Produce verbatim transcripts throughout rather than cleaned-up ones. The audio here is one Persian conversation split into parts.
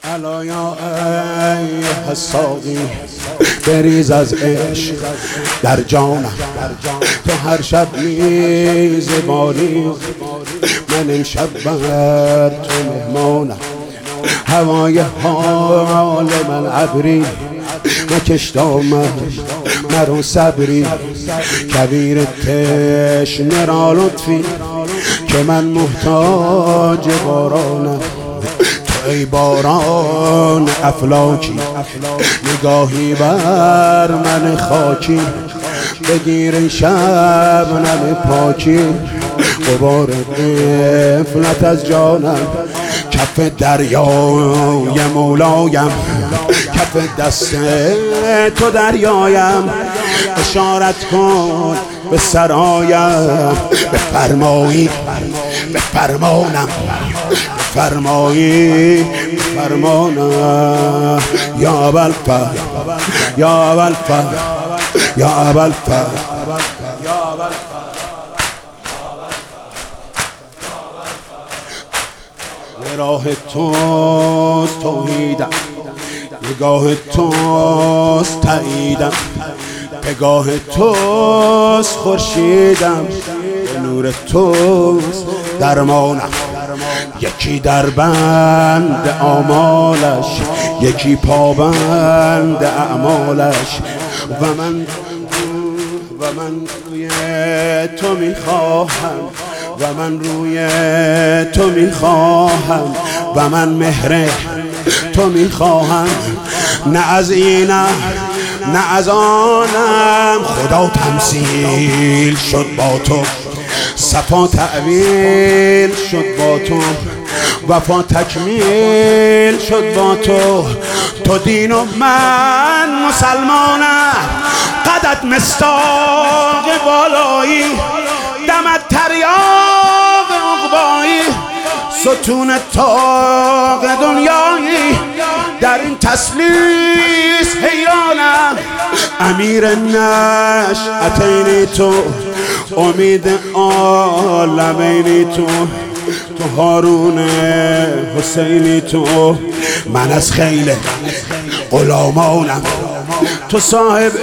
الا یا ایها الساقی بریز از عشق در جانم، تو هر شب میزبانی، من امشب بر تو مهمانم. هوای حال من عبری، مکش دامن مرو صبری، کبیر تشنه را لطفی که من محتاج بارانم. تو ای باران افلاکی، نگاهی بر من خاکی، بگیر شبنم پاکی، غبار غفلت از جانم. کف دریای مولایم، کف دست تو دریایم، اشارت کن به سرایم، به فرمایی به فرمانم، به فرمایی به فرمانم. یا ابوالفضل یا ابوالفضل یا ابوالفضل راه توست توحیدم، نگاه توست تاییدم، پگاه توست خورشیدم، به نور توست درمانم. یکی در بند آمالش، یکی پابند اعمالش، و من و من روی تو میخواهم، و من روی تو میخواهم، و من مهر تو میخواهم. نه از اینم نه از آنم، خدا تمثیل شد با تو، صفا تعویل شد با تو، وفا تکمیل شد با تو. تو دین و من مسلمانم، قدت مصداق بالایی، دمت تریاق عقبایی، ستون طاق دنیایی، در این تسلیس حیرانم. امیر نشأتینی تو، امید عالمینی تو، تو هارون حسینی تو، من از خیل غلامانم. تو صاحب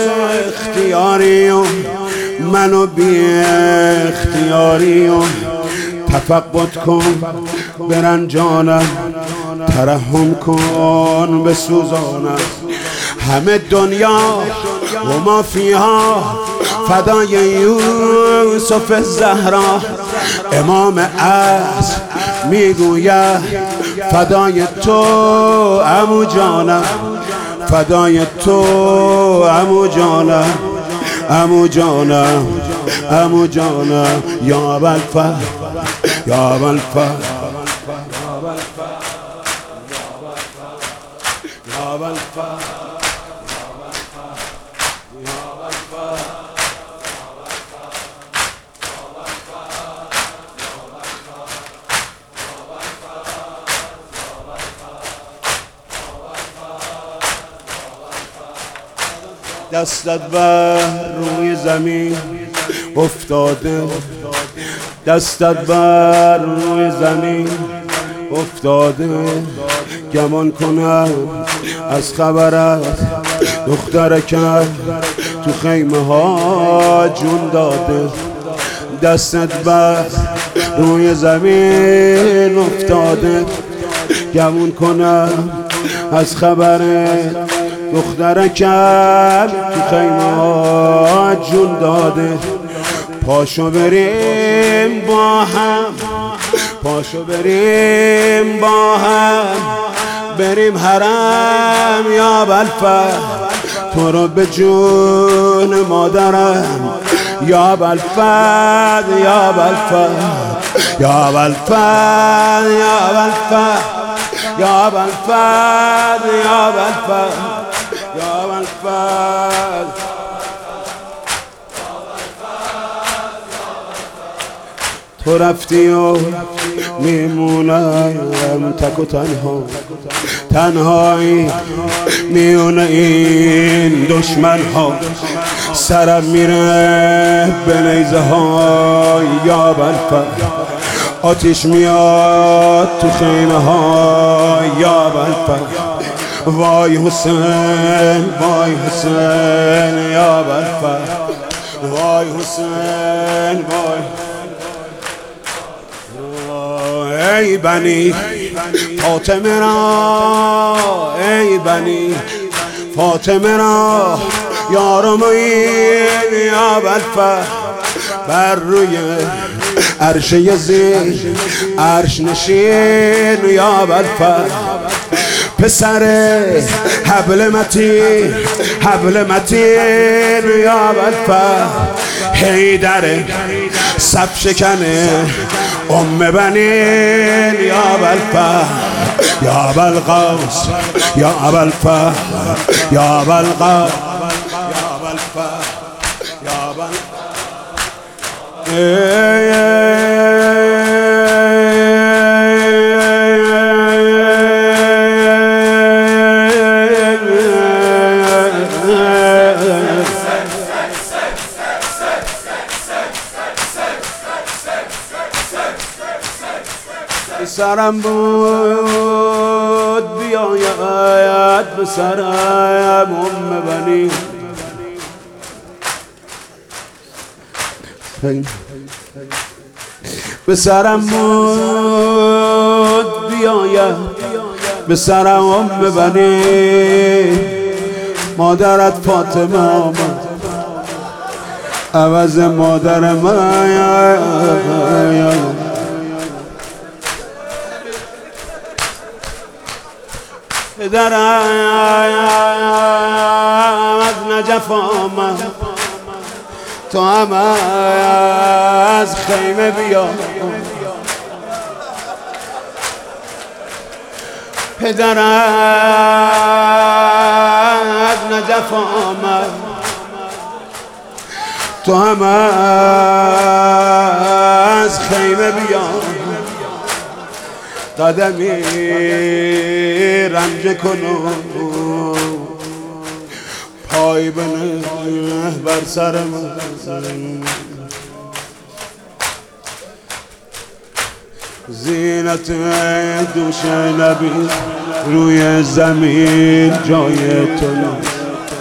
اختیاری و منو بی اختیاری، و تفقد کن برنجانم، ترحم کن بسوزانم. همه دنیا و ما فیها فدای یوسف زهرا، امام عصر میگوید فدای تو عمو جانم، فدای تو عمو جانم، عمو جانم، عمو جانم. یا ابوالفضل یا ابوالفضل یا ابوالفضل. دستت بر روی زمین افتاده، دستت بر روی زمین افتاده، گمان کنم از خبرت دخترکت تو خیمه ها جون داده. دستت بر روی زمین افتاده، گمان کنم از خبرت دخترکم تو خیمه ها جون داده. پاشو بریم با هم، پاشو بریم با هم، بریم حرم یا ابوالفضل، تو رو به جون مادرم. یا ابوالفضل یا ابوالفضل یا ابوالفضل یا ابوالفضل یا ابوالفضل یا ابوالفضل یا ابوالفضل. تو رفتی و میمونم تک و تنها، تنهایی میون این دشمن ها، سرم میره به نیزه ها. یا ابوالفضل آتیش میاد تو خیمه ها یا بلفر. وای حسین وای حسین یا بلفر. وای حسین وای. ای بنی فاطمه را، ای بنی فاطمه را یارم این یا بلفر. بر روی عرش یزید عرش نشین یا بلفر. پسر حبل متین حبل متین یا بلفر. حیدر صف شکنه ام بنین یا بلفر. یا ابوالقاسم یا ابوالفضل یا ابوالقاسم یا ابوالفضل یا ابوالفضل. سرم بود بیاید به سرم ام بنی. به سرم بود بیاید به سرم ام بنی. مادرت فاطمه آمد عوض مادر من. پدرم از نجف آمد تو هم از خیمه بیا. پدرم از نجف آمد تو هم از خیمه بیا. قدمی رنج کنو پای بنه بر سر من. زینت دوش نبی روی زمین جای تو نیست.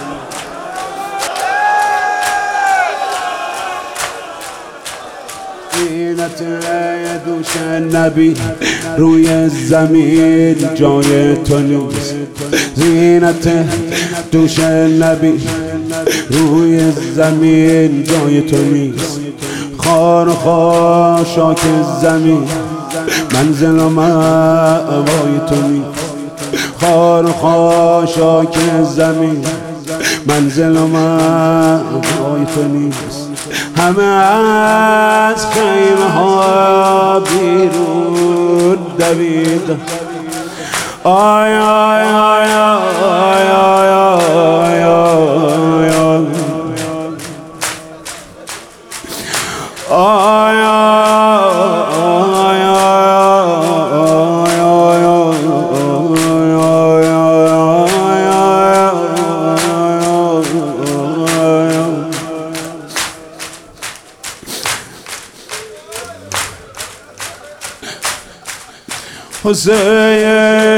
زینت دوش نبی روی زمین جای تو نیست. زینت دوش نبی روی زمین جای تو نیست. خار و خاشاک زمین منزل و مأوای تو نیست. خار و خاشاک زمین منزل و مأوای تو نیست. همه از خیمه ها بیرون دوید. آی آی آی آی آی آی آی حسین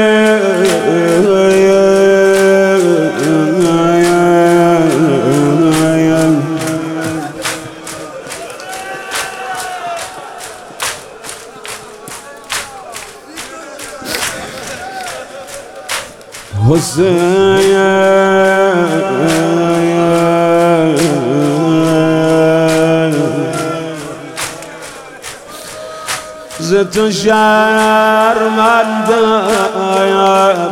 ز تو شرمنده‌ام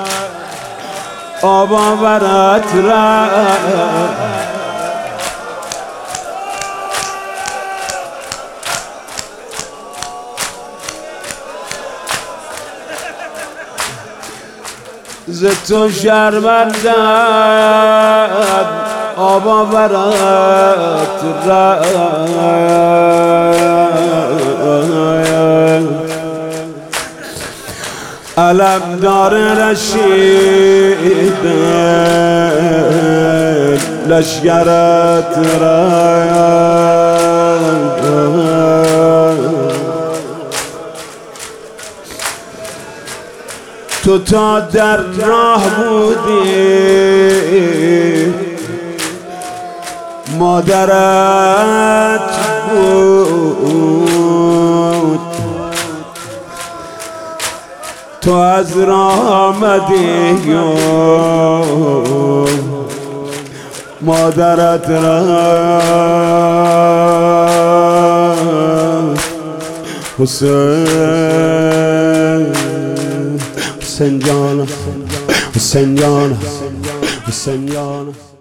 آب آورد رفت. ز تو شرمنده‌ام آب آورد رفت. علم دار رشید لشگرت را تو تا در راه بودی مادرت بود، تو از راه آمدی مادرت رفت. حسین حسین جان، حسین جان، حسین جان.